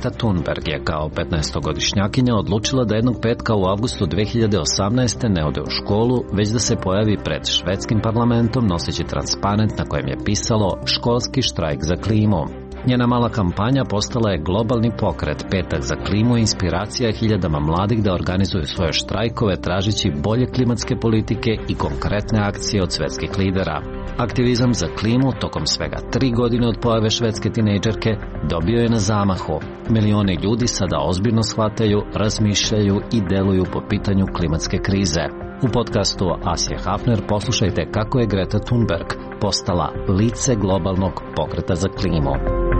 Greta Thunberg je kao 15-godišnjakinja odlučila da jednog petka u avgustu 2018. ne ode u školu, već da se pojavi pred švedskim parlamentom noseći transparent na kojem je pisalo školski štrajk za klimu. Njena mala kampanja postala je globalni pokret. Petak za klimu i inspiracija hiljadama mladih da organizuju svoje štrajkove tražeći bolje klimatske politike i konkretne akcije od svetskih lidera. Aktivizam za klimu tokom svega 3 godine od pojave švedske tinejdžerke dobio je na zamahu. Milioni ljudi sada ozbiljno shvataju, razmišljaju i deluju po pitanju klimatske krize. U podcastu Asije Hafner poslušajte kako je Greta Thunberg postala lice globalnog pokreta za klimu.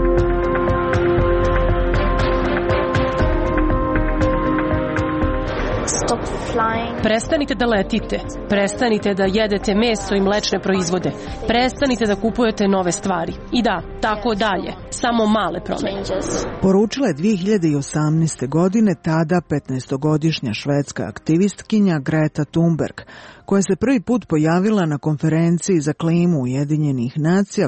Prestanite da letite, prestanite da jedete meso i mlečne proizvode, prestanite da kupujete nove stvari. I da, tako dalje, samo male promjene. Poručila je 2018. godine tada 15-godišnja švedska aktivistkinja Greta Thunberg, koja se prvi put pojavila na konferenciji za klimu Ujedinjenih nacija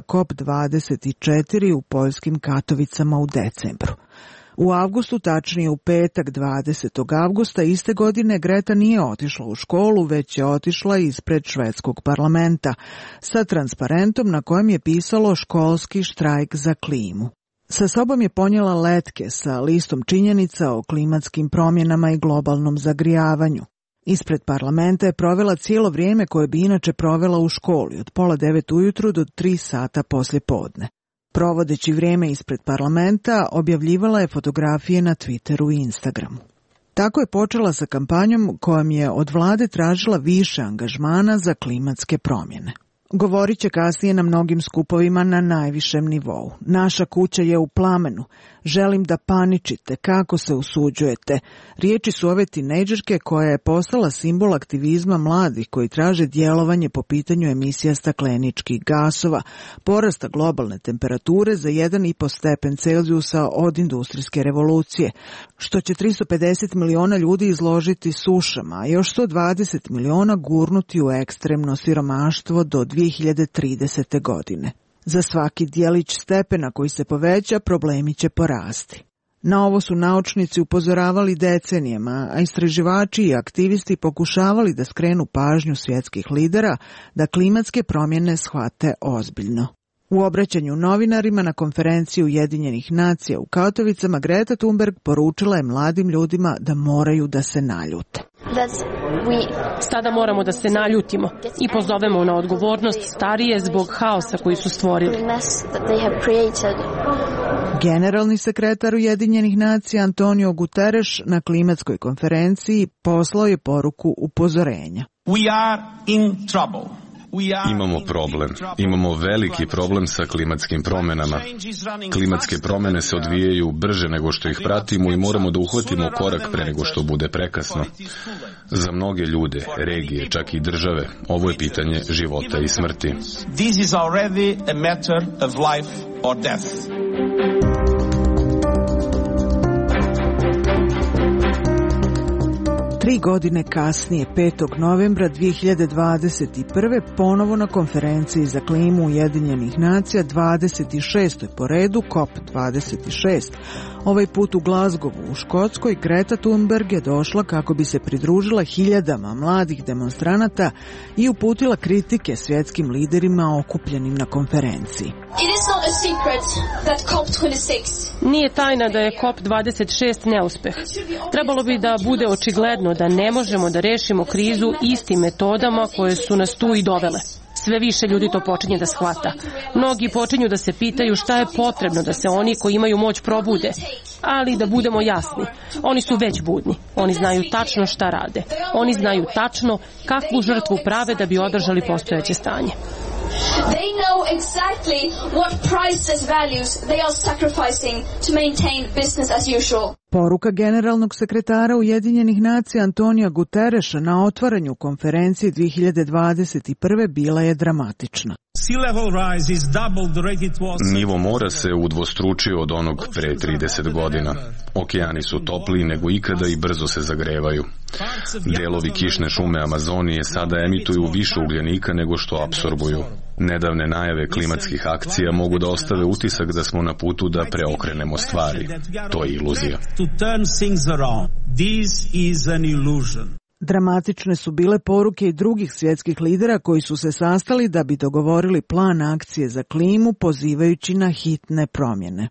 COP24 u poljskim Katovicama u decembru. U avgustu, tačnije u petak 20. avgusta iste godine, Greta nije otišla u školu, već je otišla ispred švedskog parlamenta sa transparentom na kojem je pisalo školski štrajk za klimu. Sa sobom je ponijela letke sa listom činjenica o klimatskim promjenama i globalnom zagrijavanju. Ispred parlamenta je provela cijelo vrijeme koje bi inače provela u školi, od 8:30 ujutru do 3 sata poslje podne. Provodeći vrijeme ispred parlamenta, objavljivala je fotografije na Twitteru i Instagramu. Tako je počela sa kampanjom kojom je od vlade tražila više angažmana za klimatske promjene. Govorit će kasnije na mnogim skupovima na najvišem nivou. Naša kuća je u plamenu. Želim da paničite. Kako se usuđujete? Riječi su ove tinejdžerke koja je postala simbol aktivizma mladih koji traže djelovanje po pitanju emisija stakleničkih gasova, porasta globalne temperature za 1,5 stepen Celzijusa od industrijske revolucije, što će 350 miliona ljudi izložiti sušama, a još 120 miliona gurnuti u ekstremno siromaštvo do 2030. godine. Za svaki dijelić stepena koji se poveća, problemi će porasti. Na ovo su naučnici upozoravali decenijama, a istraživači i aktivisti pokušavali da skrenu pažnju svjetskih lidera da klimatske promjene shvate ozbiljno. U obraćanju novinarima na konferenciji Ujedinjenih nacija u Katovicama, Greta Thunberg poručila je mladim ljudima da moraju da se naljute. Sada moramo da se naljutimo i pozovemo na odgovornost starije zbog haosa koji su stvorili. Generalni sekretar Ujedinjenih nacija Antonio Guterres na klimatskoj konferenciji poslao je poruku upozorenja. We are in trouble. Imamo problem. Imamo veliki problem sa klimatskim promjenama. Klimatske promjene se odvijaju brže nego što ih pratimo i moramo da uhvatimo korak pre nego što bude prekasno. Za mnoge ljude, regije, čak i države, ovo je pitanje života i smrti. This is already a matter of life or death. Tri godine kasnije, 5. novembra 2021. ponovo na konferenciji za klimu Ujedinjenih nacija, 26. po redu, COP26. Ovaj put u Glasgowu u Škotskoj, Greta Thunberg je došla kako bi se pridružila hiljadama mladih demonstranata i uputila kritike svjetskim liderima okupljenim na konferenciji. Nije tajna da je COP26 neuspeh. Trebalo bi da bude očigledno da ne možemo da rešimo krizu istim metodama koje su nas tu i dovele. Sve više ljudi to počinje da shvata. Mnogi počinju da se pitaju šta je potrebno da se oni koji imaju moć probude. Ali da budemo jasni, oni su već budni. Oni znaju tačno šta rade. Oni znaju tačno kakvu žrtvu prave da bi održali postojeće stanje. They know exactly what priceless values they are sacrificing to maintain business as usual. Poruka generalnog sekretara Ujedinjenih nacija Antonija Guterresa na otvaranju konferencije 2021. bila je dramatična. Nivo mora se udvostručio od onog pre 30 godina. Okeani su topliji nego ikada i brzo se zagrevaju. Delovi kišne šume Amazonije sada emituju više ugljenika nego što apsorbuju. Nedavne najave klimatskih akcija mogu da ostave utisak da smo na putu da preokrenemo stvari. To je iluzija. Dramatične su bile poruke i drugih svjetskih lidera koji su se sastali da bi dogovorili plan akcije za klimu pozivajući na hitne promjene.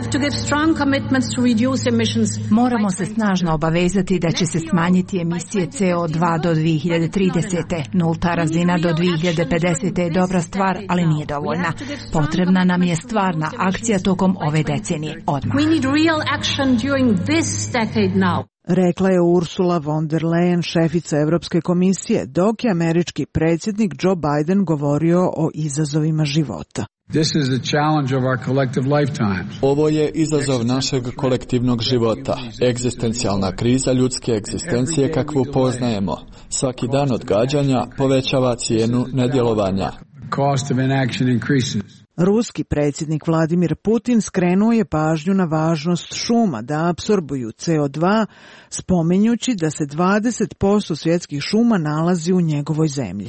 Moramo se snažno obavezati da će se smanjiti emisije CO2 do 2030. Nulta razina do 2050. je dobra stvar, ali nije dovoljna. Potrebna nam je stvarna akcija tokom ove decenije. Odmah. Rekla je Ursula von der Leyen, šefica Europske komisije, dok je američki predsjednik Joe Biden govorio o izazovima života. Ovo je izazov našeg kolektivnog života, egzistencijalna kriza ljudske egzistencije kakvu poznajemo. Svaki dan odgađanja povećava cijenu nedjelovanja. Ruski predsjednik Vladimir Putin skrenuo je pažnju na važnost šuma da apsorbuju CO2, spominjući da se 20% svjetskih šuma nalazi u njegovoj zemlji.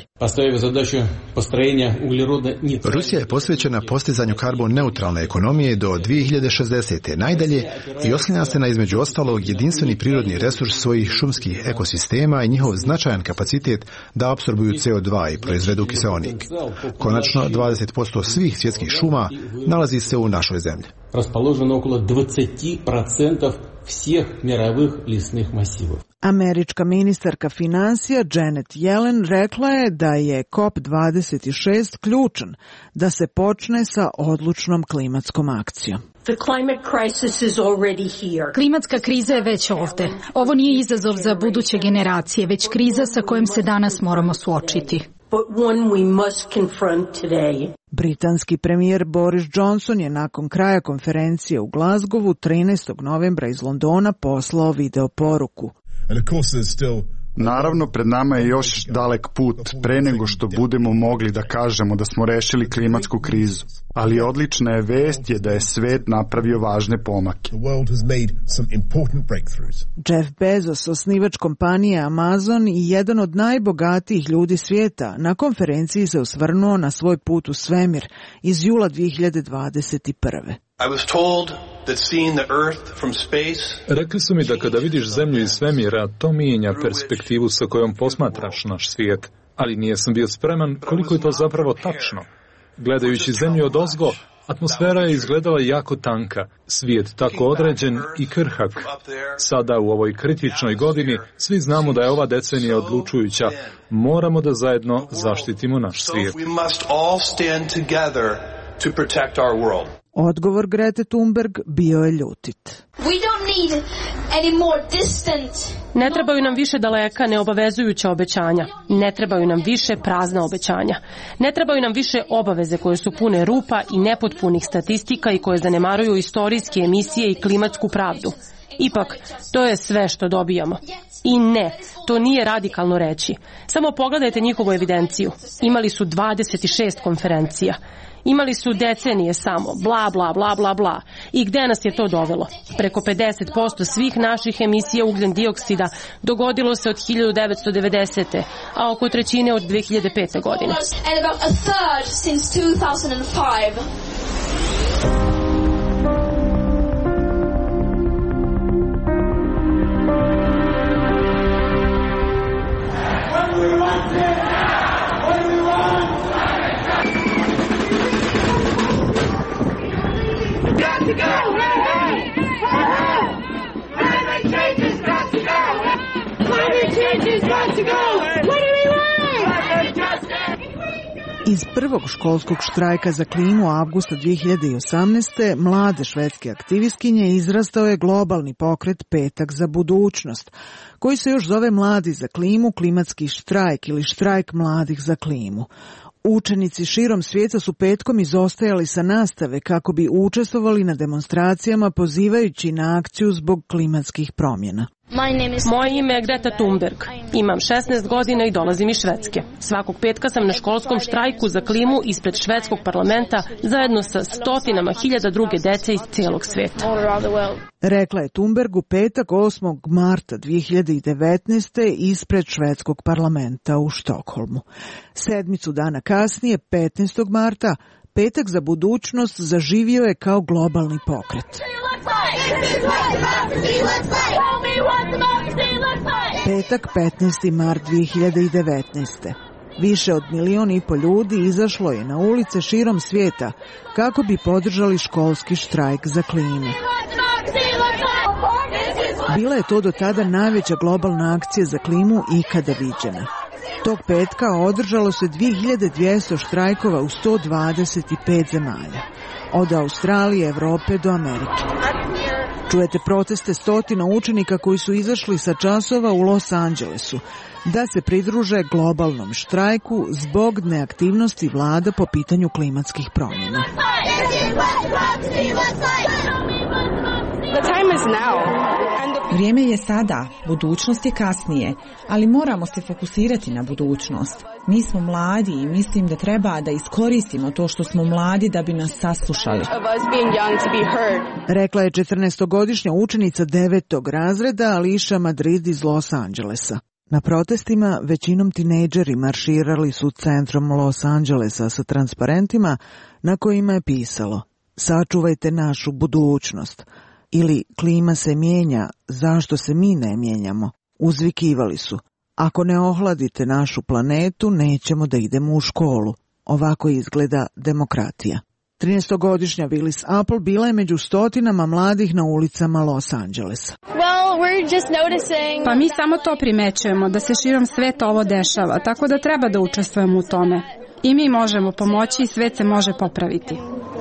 Rusija je posvećena postizanju karbon neutralne ekonomije do 2060. najdalje i oslanja se na između ostalog jedinstveni prirodni resurs svojih šumskih ekosistema i njihov značajan kapacitet da apsorbuju CO2 i proizvedu kiseonik. Konačno, 20% svih svjetskih šuma nalazi se u našoj zemlji. Raspoloženo okolo 20% svih mировых лесных массивов. Američka ministarka financija Janet Yellen rekla je da je COP26 ključan da se počne sa odlučnom klimatskom akcijom. Klimatska kriza je već ovdje. Ovo nije izazov za buduće generacije, već kriza sa kojom se danas moramo suočiti. Britanski premijer Boris Johnson je nakon kraja konferencije u Glasgowu 13. novembra iz Londona poslao video poruku. Naravno, pred nama je još dalek put pre nego što budemo mogli da kažemo da smo rešili klimatsku krizu. Ali odlična je vest da je svet napravio važne pomake. Jeff Bezos, osnivač kompanije Amazon i jedan od najbogatijih ljudi svijeta, na konferenciji se osvrnuo na svoj put u svemir iz jula 2021. Rekli su mi da kada vidiš zemlju iz svemira, to mijenja perspektivu sa kojom posmatraš naš svijet, ali nisam bio spreman koliko je to zapravo tačno. Gledajući zemlju odozgo, atmosfera je izgledala jako tanka, svijet tako određen i krhak. Sada u ovoj kritičnoj godini svi znamo da je ova decenija odlučujuća. Moramo da zajedno zaštitimo naš svijet. Odgovor Grete Thunberg bio je ljutit. Ne trebaju nam više daleka neobavezujuća obećanja. Ne trebaju nam više prazna obećanja. Ne trebaju nam više obaveze koje su pune rupa i nepotpunih statistika i koje zanemaruju istorijske emisije i klimatsku pravdu. Ipak, to je sve što dobijamo. I ne, to nije radikalno reći. Samo pogledajte njihovu evidenciju. Imali su 26 konferencija. Imali su decenije samo, bla, bla, bla, bla, bla. I gde nas je to dovelo? Preko 50% svih naših emisija ugljen dioksida dogodilo se od 1990. a oko trećine od 2005. godine. Iz prvog školskog štrajka za klimu avgusta 2018. mlade švedske aktivistkinje izrastao je globalni pokret Petak za budućnost, koji se još zove Mladi za klimu, klimatski štrajk ili štrajk mladih za klimu. Učenici širom svijeta su petkom izostajali sa nastave kako bi učestvovali na demonstracijama pozivajući na akciju zbog klimatskih promjena. Moje ime je Greta Thunberg. Imam 16 godina i dolazim iz Švedske. Svakog petka sam na školskom štrajku za klimu ispred švedskog parlamenta zajedno sa stotinama hiljada druge dece iz cijelog sveta. Rekla je Thunberg u petak 8. marta 2019. ispred švedskog parlamenta u Štokholmu. Sedmicu dana kasnije, 15. marta, Petak za budućnost zaživio je kao globalni pokret. Petak 15. mart 2019. Više od 1,5 miliona ljudi izašlo je na ulice širom svijeta kako bi podržali školski štrajk za klimu. Bila je to do tada najveća globalna akcija za klimu ikada viđena. Tog petka održalo se 2200 štrajkova u 125 zemalja, od Australije, Evrope do Amerike. Čujete proteste stotina učenika koji su izašli sa časova u Los Angelesu da se pridruže globalnom štrajku zbog neaktivnosti vlada po pitanju klimatskih promjena. Vrijeme je sada, budućnost je kasnije, ali moramo se fokusirati na budućnost. Mi smo mladi i mislim da treba da iskoristimo to što smo mladi da bi nas saslušali. Rekla je 14-godišnja učenica 9. razreda Alicia Madrid iz Los Angelesa. Na protestima većinom tinejdžeri marširali su centrom Los Angelesa sa transparentima na kojima je pisalo: "Sačuvajte našu budućnost" ili "Klima se mijenja, zašto se mi ne mijenjamo?" Uzvikivali su: "Ako ne ohladite našu planetu, nećemo da idemo u školu." Ovako izgleda demokratija. 13-godišnja Willis Apple bila je među stotinama mladih na ulicama Los Angelesa. Pa mi samo to primećujemo, da se širom sveta ovo dešava, tako da treba da učestvujemo u tome. I mi možemo pomoći i svet se može popraviti.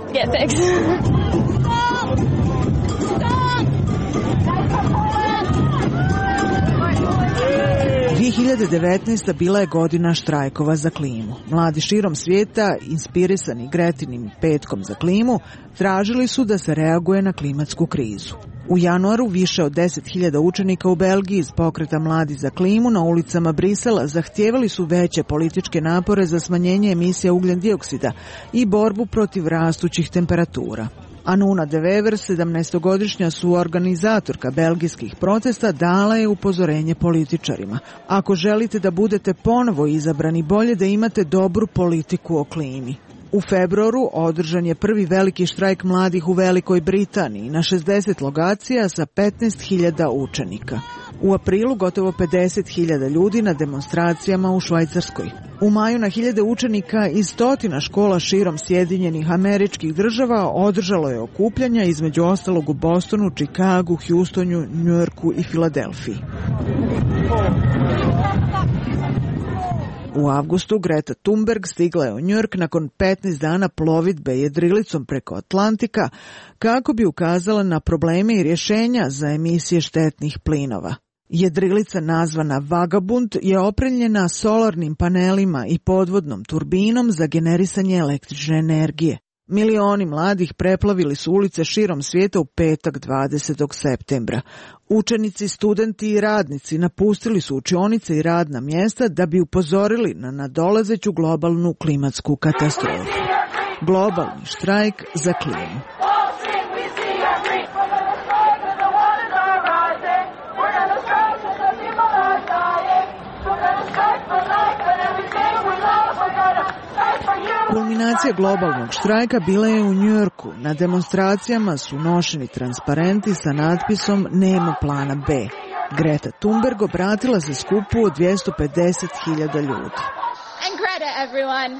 2019. bila je godina štrajkova za klimu. Mladi širom svijeta, inspirisani Gretinim petkom za klimu, tražili su da se reaguje na klimatsku krizu. U januaru više od 10.000 učenika u Belgiji iz pokreta Mladi za klimu na ulicama Brisela zahtijevali su veće političke napore za smanjenje emisija ugljen dioksida i borbu protiv rastućih temperatura. Anuna de Wever, 17-godišnja suorganizatorka belgijskih protesta, dala je upozorenje političarima: "Ako želite da budete ponovo izabrani, bolje da imate dobru politiku o klimi." U februaru održan je prvi veliki štrajk mladih u Velikoj Britaniji na 60 lokacija sa 15.000 učenika. U aprilu gotovo 50.000 ljudi na demonstracijama u Švajcarskoj. U maju na hiljade učenika iz stotina škola širom Sjedinjenih Američkih Država održalo je okupljanja, između ostalog u Bostonu, Čikagu, Houstonu, Njujorku i Filadelfiji. U avgustu Greta Thunberg stigla je u Njujork nakon 15 dana plovidbe jedrilicom preko Atlantika kako bi ukazala na probleme i rješenja za emisije štetnih plinova. Jedrilica nazvana Vagabund je opremljena solarnim panelima i podvodnom turbinom za generisanje električne energije. Milioni mladih preplavili su ulice širom svijeta u petak 20. septembra. Učenici, studenti i radnici napustili su učionice i radna mjesta da bi upozorili na nadolazeću globalnu klimatsku katastrofu. Globalni štrajk za klimu. Kulminacija globalnog štrajka bila je u Njujorku. Na demonstracijama su nošeni transparenti sa natpisom "Nema plana B". Greta Thunberg obratila se skupu od 250.000 ljudi. And Greta, everyone.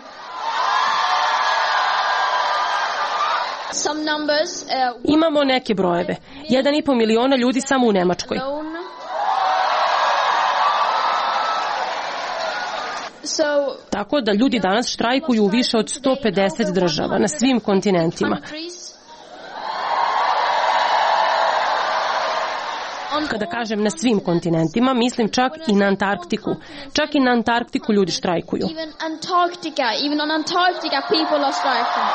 Some numbers, Imamo neke brojeve. 1,5 miliona ljudi samo u Nemačkoj. Tako da ljudi danas štrajkuju u više od 150 država na svim kontinentima. Kada kažem na svim kontinentima, mislim čak i na Antarktiku. Čak i na Antarktiku ljudi štrajkuju. even on Antarctica people are striking.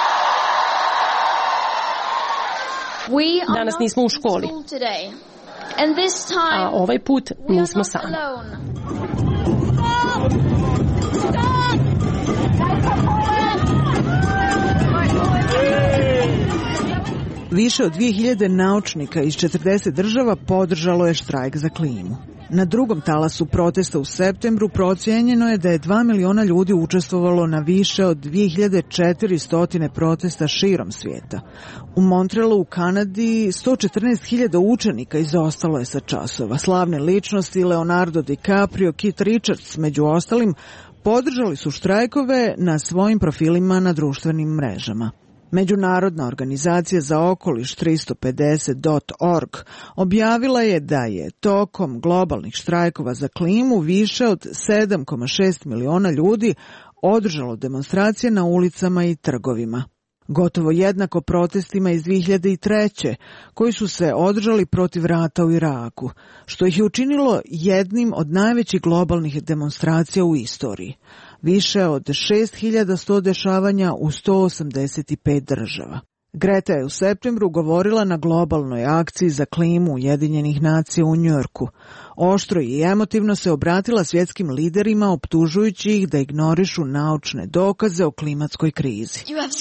Danas nismo u školi. A ovaj put nismo sami. Više od 2000 naučnika iz 40 država podržalo je štrajk za klimu. Na drugom talasu protesta u septembru procijenjeno je da je 2 miliona ljudi učestvovalo na više od 2400 protesta širom svijeta. U Montrealu u Kanadi 114.000 učenika izostalo je sa časova. Slavne ličnosti Leonardo DiCaprio, Keith Richards među ostalim podržali su štrajkove na svojim profilima na društvenim mrežama. Međunarodna organizacija za okoliš 350.org objavila je da je tokom globalnih štrajkova za klimu više od 7,6 miliona ljudi održalo demonstracije na ulicama i trgovima. Gotovo jednako protestima iz 2003. koji su se održali protiv rata u Iraku, što ih je učinilo jednim od najvećih globalnih demonstracija u istoriji. Više od 6100 dešavanja u 185 država. Greta je u septembru govorila na globalnoj akciji za klimu Ujedinjenih nacija u Njujorku. Oštro i emotivno se obratila svjetskim liderima optužujući ih da ignorišu naučne dokaze o klimatskoj krizi.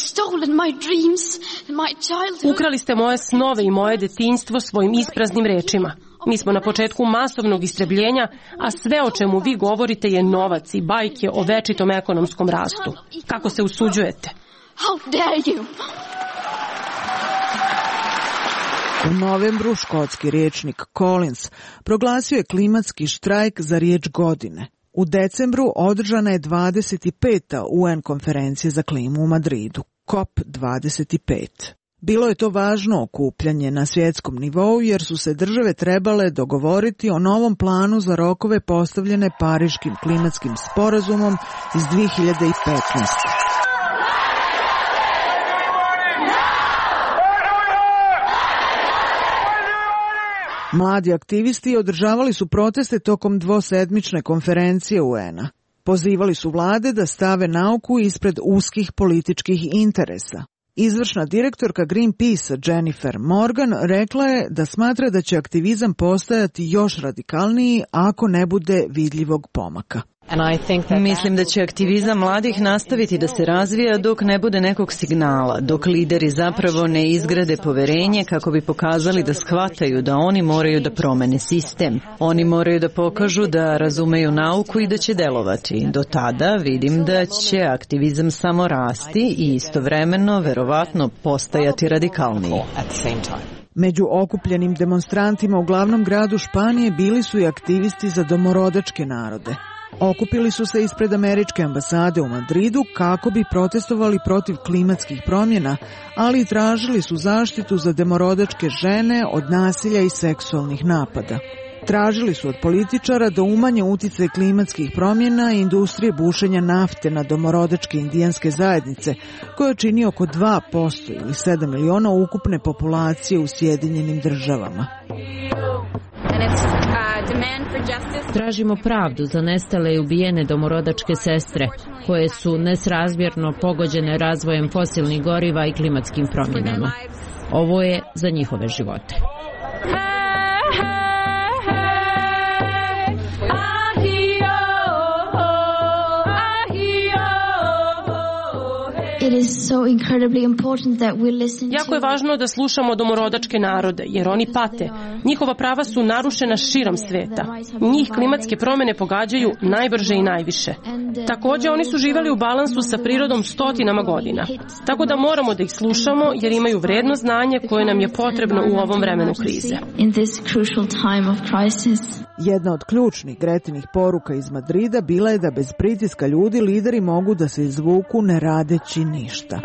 Ukrali ste moje snove i moje detinjstvo svojim ispraznim rečima. Mi smo na početku masovnog istrebljenja, a sve o čemu vi govorite je novac i bajke o večitom ekonomskom rastu. Kako se usuđujete? U novembru škotski rječnik Collins proglasio je klimatski štrajk za riječ godine. U decembru održana je 25. UN konferencija za klimu u Madridu, COP25. Bilo je to važno okupljanje na svjetskom nivou jer su se države trebale dogovoriti o novom planu za rokove postavljene Pariškim klimatskim sporazumom iz 2015. Mladi aktivisti održavali su proteste tokom dvosedmične konferencije UN-a. Pozivali su vlade da stave nauku ispred uskih političkih interesa. Izvršna direktorka Greenpeace Jennifer Morgan rekla je da smatra da će aktivizam postajati još radikalniji ako ne bude vidljivog pomaka. Mislim da će aktivizam mladih nastaviti da se razvija dok ne bude nekog signala, dok lideri zapravo ne izgrade poverenje kako bi pokazali da shvataju da oni moraju da promene sistem. Oni moraju da pokažu da razumeju nauku i da će delovati. Do tada vidim da će aktivizam samo rasti i istovremeno verovatno postajati radikalniji. Među okupljenim demonstrantima u glavnom gradu Španije bili su i aktivisti za domorodačke narode. Okupili su se ispred američke ambasade u Madridu kako bi protestovali protiv klimatskih promjena, ali i tražili su zaštitu za domorodačke žene od nasilja i seksualnih napada. Tražili su od političara da umanje uticaj klimatskih promjena i industrije bušenja nafte na domorodačke indijanske zajednice, koje čini oko 2% ili 7 miliona ukupne populacije u Sjedinjenim državama. Tražimo pravdu za nestale i ubijene domorodačke sestre, koje su nesrazmjerno pogođene razvojem fosilnih goriva i klimatskim promjenama. Ovo je za njihove živote. Jako je važno da slušamo domorodačke narode, jer oni pate. Njihova prava su narušena širom sveta. Njih klimatske promjene pogađaju najbrže i najviše. Također, oni su živjeli u balansu sa prirodom stotinama godina. Tako da moramo da ih slušamo, jer imaju vredno znanje koje nam je potrebno u ovom vremenu krize. Jedna od ključnih Gretinih poruka iz Madrida bila je da bez pritiska ljudi lideri mogu da se izvuku ne radeći ništa.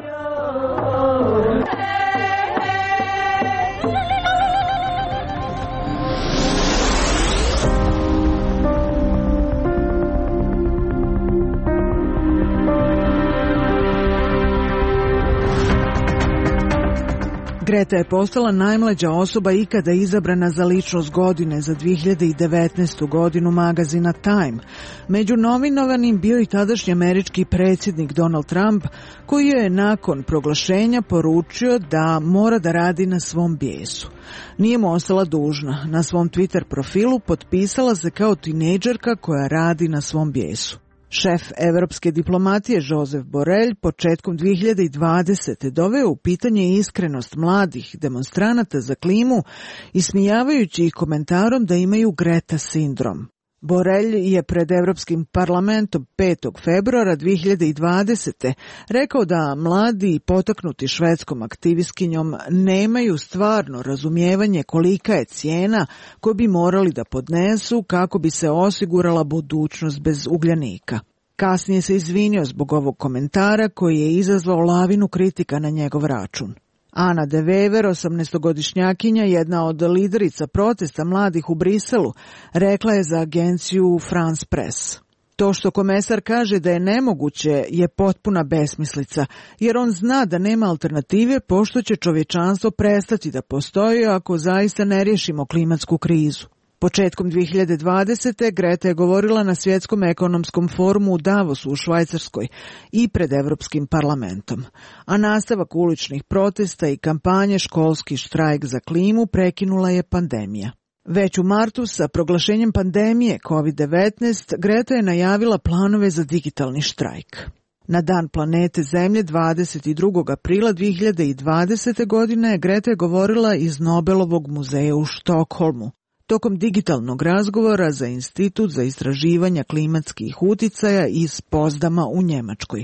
Greta je postala najmlađa osoba ikada izabrana za ličnost godine za 2019. godinu magazina Time. Među nominovanim bio i tadašnji američki predsjednik Donald Trump, koji je nakon proglašenja poručio da mora da radi na svom bijesu. Nije mu ostala dužna. Na svom Twitter profilu potpisala se kao tinejdžerka koja radi na svom bijesu. Šef evropske diplomatije Josep Borrell početkom 2020. doveo u pitanje iskrenost mladih demonstranata za klimu, ismijavajući ih komentarom da imaju Greta sindrom. Borrell je pred Evropskim parlamentom 5. februara 2020. rekao da mladi i potaknuti švedskom aktivistkinjom nemaju stvarno razumijevanje kolika je cijena koju bi morali da podnesu kako bi se osigurala budućnost bez ugljanika. Kasnije se izvinio zbog ovog komentara koji je izazvao lavinu kritika na njegov račun. Ana de Wever, 18-godišnjakinja, jedna od liderica protesta mladih u Briselu, rekla je za agenciju France Press: to što komesar kaže da je nemoguće je potpuna besmislica, jer on zna da nema alternative pošto će čovječanstvo prestati da postoji ako zaista ne riješimo klimatsku krizu. Početkom 2020. Greta je govorila na Svjetskom ekonomskom forumu u Davosu u Švajcarskoj i pred Evropskim parlamentom. A nastavak uličnih protesta i kampanje Školski štrajk za klimu prekinula je pandemija. Već u martu sa proglašenjem pandemije COVID-19 Greta je najavila planove za digitalni štrajk. Na Dan planete Zemlje 22. aprila 2020. godine Greta je govorila iz Nobelovog muzeja u Štokholmu. Tokom digitalnog razgovora za Institut za istraživanja klimatskih uticaja iz Pozdama u Njemačkoj.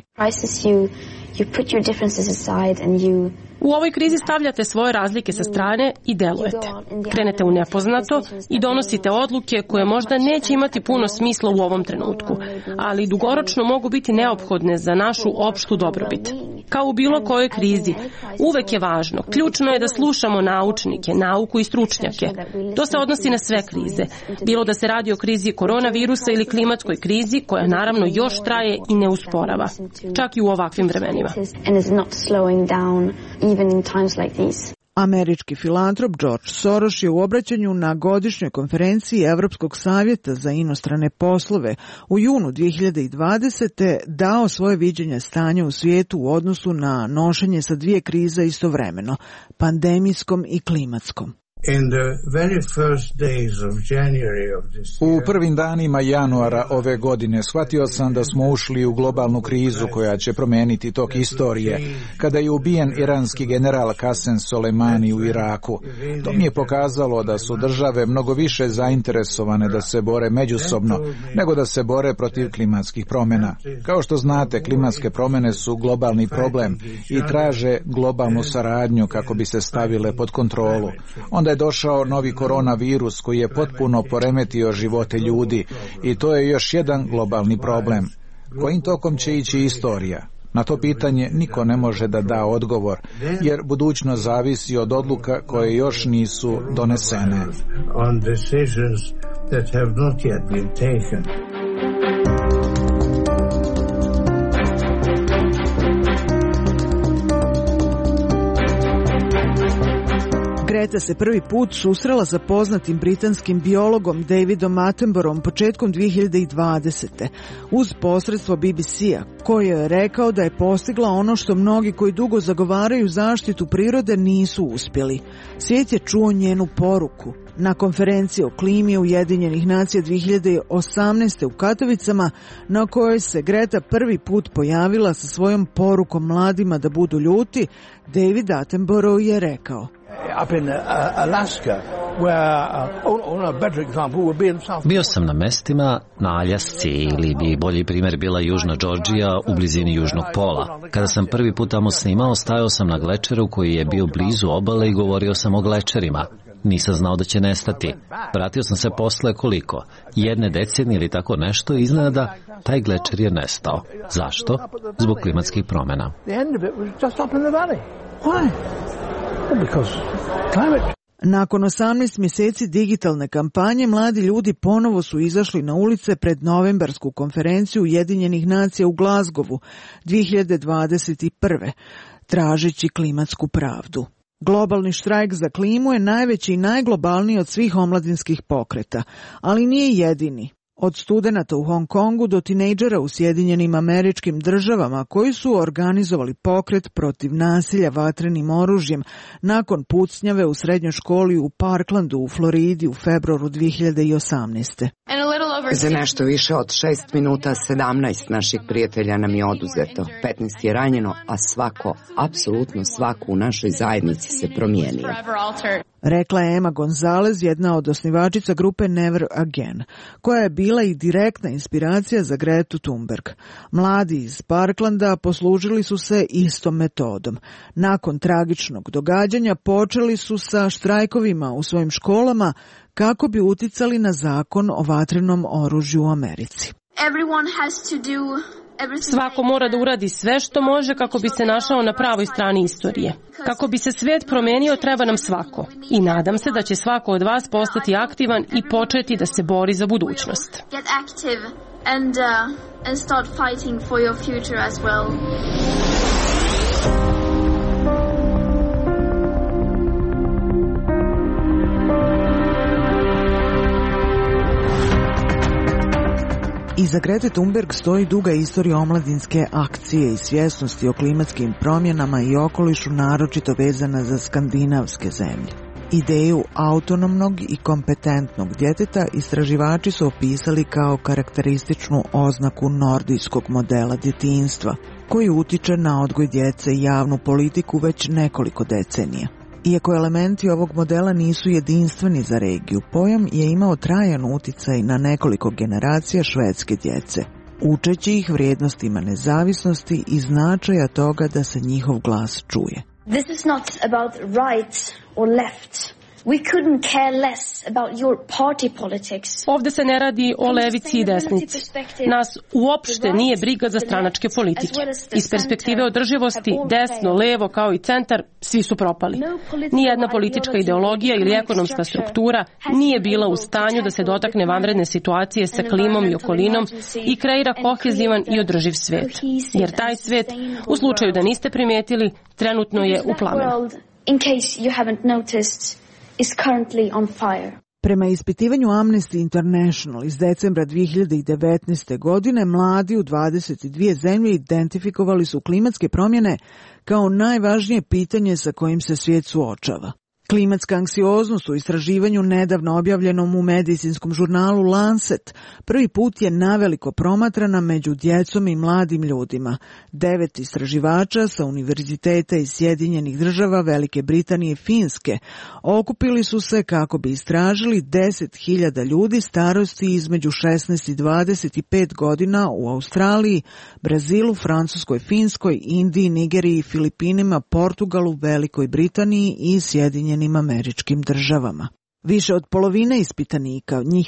U ovoj krizi stavljate svoje razlike sa strane i delujete. Krenete u nepoznato i donosite odluke koje možda neće imati puno smisla u ovom trenutku, ali dugoročno mogu biti neophodne za našu opštu dobrobit. Kao u bilo kojoj krizi, uvek je važno, ključno je da slušamo naučnike, nauku i stručnjake. To se odnosi na sve krize, bilo da se radi o krizi koronavirusa ili klimatskoj krizi koja naravno još traje i ne usporava, čak i u ovakvim vremenima. Američki filantrop George Soros je u obraćanju na godišnjoj konferenciji Evropskog savjeta za inostrane poslove u junu 2020. dao svoje viđenje stanja u svijetu u odnosu na nošenje sa dvije krize istovremeno, pandemijskom i klimatskom. U prvim danima januara ove godine shvatio sam da smo ušli u globalnu krizu koja će promijeniti tok istorije, kada je ubijen iranski general Qasem Soleimani u Iraku. To mi je pokazalo da su države mnogo više zainteresovane da se bore međusobno, nego da se bore protiv klimatskih promjena. Kao što znate, klimatske promjene su globalni problem i traže globalnu saradnju kako bi se stavile pod kontrolu. Onda je došao novi koronavirus koji je potpuno poremetio živote ljudi i to je još jedan globalni problem. Kojim tokom će ići istorija? Na to pitanje niko ne može da da odgovor, jer budućnost zavisi od odluka koje još nisu donesene. Greta se prvi put susrela sa poznatim britanskim biologom Davidom Attenboroughom početkom 2020. uz posredstvo BBC-a, koji je rekao da je postigla ono što mnogi koji dugo zagovaraju zaštitu prirode nisu uspjeli. Svijet je čuo njenu poruku. Na konferenciji o klimi Ujedinjenih nacija 2018. u Katovicama, na kojoj se Greta prvi put pojavila sa svojom porukom mladima da budu ljuti, David Attenborough je rekao: Bio sam na mestima na Aljasci ili bi bolji primjer bila Južna Džordžija u blizini Južnog pola. Kada sam prvi put tamo snimao, stajao sam na glečeru koji je bio blizu obale i govorio sam o glečerima. Nisam znao da će nestati. Vratio sam se posle koliko? 1 decenije ili tako nešto i iznenada taj glečer je nestao. Zašto? Zbog klimatskih promjena. Nakon 18 mjeseci digitalne kampanje, mladi ljudi ponovo su izašli na ulice pred novembarsku konferenciju Ujedinjenih nacija u Glasgowu 2021. tražeći klimatsku pravdu. Globalni štrajk za klimu je najveći i najglobalniji od svih omladinskih pokreta, ali nije jedini. Od studenata u Hong Kongu do tinejdžera u Sjedinjenim Američkim Državama koji su organizovali pokret protiv nasilja vatrenim oružjem nakon pucnjave u srednjoj školi u Parklandu u Floridi u februaru 2018. Za nešto više od 6 minuta 17 naših prijatelja nam je oduzeto, 15 je ranjeno, a svako, apsolutno svako u našoj zajednici se promijenio. Rekla je Emma Gonzalez, jedna od osnivačica grupe Never Again, koja je bila i direktna inspiracija za Gretu Thunberg. Mladi iz Parklanda poslužili su se istom metodom. Nakon tragičnog događanja počeli su sa štrajkovima u svojim školama kako bi uticali na zakon o vatrenom oružju u Americi. Svako mora da uradi sve što može kako bi se našao na pravoj strani istorije. Kako bi se svijet promenio, treba nam svako. I nadam se da će svako od vas postati aktivan i početi da se bori za budućnost. Iza Grete Thunberg stoji duga istorija omladinske akcije i svjesnosti o klimatskim promjenama i okolišu, naročito vezana za skandinavske zemlje. Ideju autonomnog i kompetentnog djeteta istraživači su opisali kao karakterističnu oznaku nordijskog modela djetinjstva, koji utiče na odgoj djece i javnu politiku već nekoliko decenija. Iako elementi ovog modela nisu jedinstveni za regiju, pojam je imao trajan uticaj na nekoliko generacija švedske djece, učeći ih vrijednostima nezavisnosti i značaja toga da se njihov glas čuje. This is not about right or left. We couldn't care less about your party politics. Ovde se ne radi o levici i desnici. Nas uopšte nije briga za stranačke politike. Iz perspektive održivosti, desno, levo kao i centar, svi su propali. Nijedna politička ideologija ili ekonomska struktura nije bila u stanju da se dotakne vanredne situacije sa klimom i okolinom i kreira kohezivan i održiv svet. Jer taj svet, u slučaju da niste primetili, trenutno je u plamenu. In case you haven't noticed, is currently on fire. Prema ispitivanju Amnesty International iz decembra 2019. godine, mladi u 22 zemlje identifikovali su klimatske promjene kao najvažnije pitanje sa kojim se svijet suočava. Klimatska anksioznost u istraživanju nedavno objavljenom u medicinskom žurnalu Lancet prvi put je naveliko promatrana među djecom i mladim ljudima. 9 istraživača sa univerziteta iz Sjedinjenih Država, Velike Britanije i Finske okupili su se kako bi istražili 10.000 ljudi starosti između 16 i 25 godina u Australiji, Brazilu, Francuskoj, Finskoj, Indiji, Nigeriji, Filipinima, Portugalu, Velikoj Britaniji i Sjedinjenim Američkim Državama. Više od polovine ispitanika, njih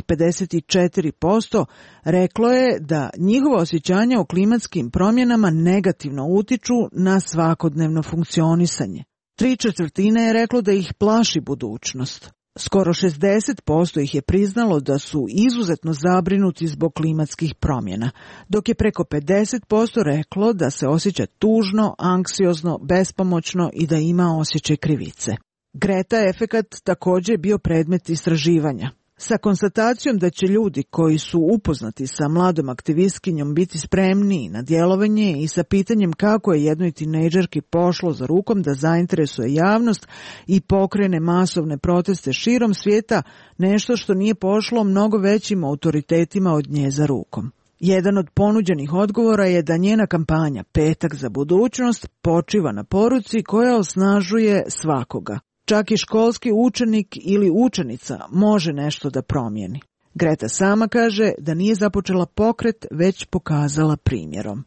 54%, reklo je da njihovo osjećanje o klimatskim promjenama negativno utiču na svakodnevno funkcionisanje. 3/4 je reklo da ih plaši budućnost. Skoro 60% ih je priznalo da su izuzetno zabrinuti zbog klimatskih promjena, dok je preko 50% reklo da se osjeća tužno, anksiozno, bespomoćno i da ima osjećaj krivice. Greta efekat također je bio predmet istraživanja. Sa konstatacijom da će ljudi koji su upoznati sa mladom aktivistkinjom biti spremniji na djelovanje i sa pitanjem kako je jednoj tinejdžerki pošlo za rukom da zainteresuje javnost i pokrene masovne proteste širom svijeta, nešto što nije pošlo mnogo većim autoritetima od nje za rukom. Jedan od ponuđenih odgovora je da njena kampanja Petak za budućnost počiva na poruci koja osnažuje svakoga. Čak i školski učenik ili učenica može nešto da promijeni. Greta sama kaže da nije započela pokret, već pokazala primjerom.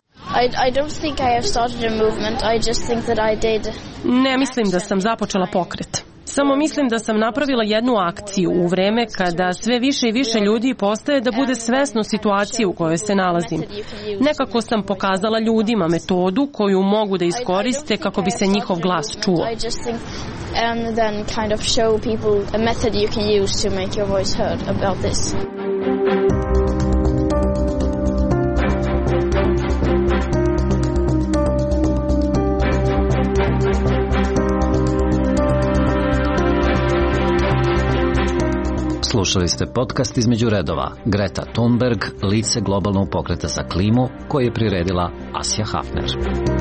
Ne mislim da sam započela pokret. Samo mislim da sam napravila jednu akciju u vreme kada sve više i više ljudi postaje da bude svesno situacije u kojoj se nalazim. Nekako sam pokazala ljudima metodu koju mogu da iskoriste kako bi se njihov glas čuo. And then kind of show people a method you can use to make your voice heard about this. Slušali ste podcast Između redova. Greta Thunberg, lice globalnog pokreta za klimu, koji je priredila Asja Hafner.